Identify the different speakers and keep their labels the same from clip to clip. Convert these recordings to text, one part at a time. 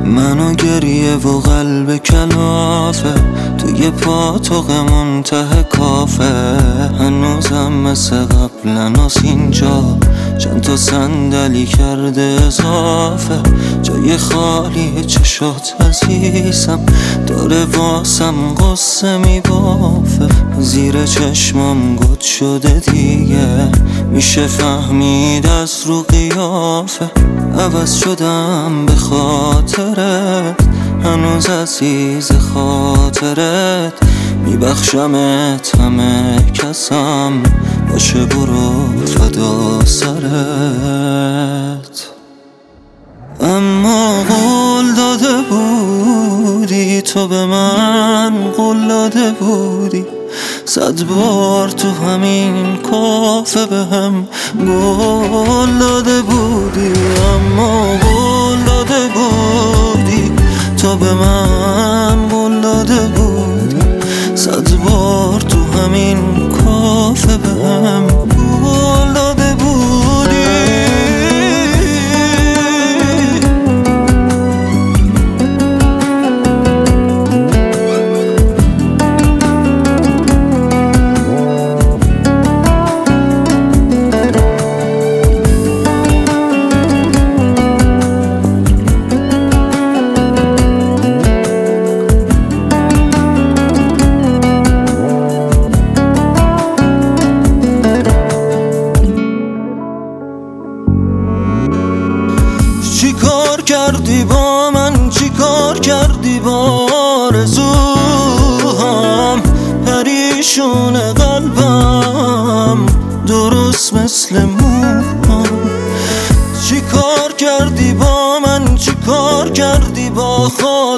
Speaker 1: منو گریه و قلب کلافه، توی پاتوق منتهی کافه. هنوزم مثل قبلناس اینجا، چند تا صندلی کرده اضافه. جای خالی چشات عزیزم، داره واسم قصه میبافه. زیر چشمام گد شده دیگه، میشه فهمید از رو قیافه. عوض شدم به خاطرت، هنوز عزیز خاطرت. میبخشمت همه کسم، باشه برو فدا سرت. اما قول داده بودی تو به من، قول داده بودی 100 بار تو همین کافه به هم قول داده بودی. اما قول داده بودی تو به من، قول داده بودی 100 بار تو همین کافه به هم قول داده بودی. چی کار کردی با من، چی کار کردی با آرزوام؟ پریشون قلبم درست مثل موام. چی کار کردی با من، چی کار کردی با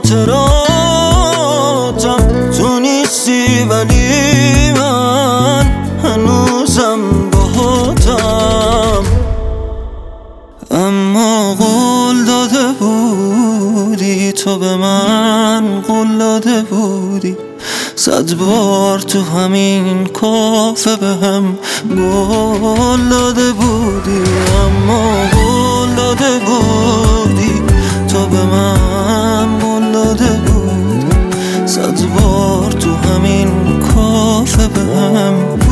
Speaker 1: خاطراتم؟ تو نیستی ولی من هنوزم باهاتم. اما قول داده بودی تو به من، قول داده بودی 100 بار تو همین کافه به هم قول داده بودی. اما قول داده بودی تو به من، قول داده بودی 100 بار تو همین کافه به هم